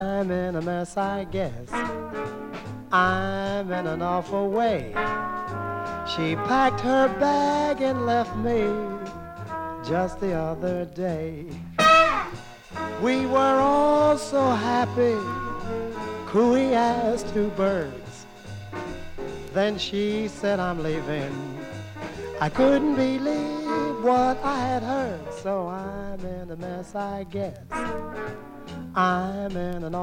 I'm in a mess, I guess. I'm in an awful way. She packed her bag and left me just the other day. We were all so happy, cooey as two birds. Then she said, I'm leaving. I couldn't believe what I had heard, so I'm in a mess, I guess. I'm in an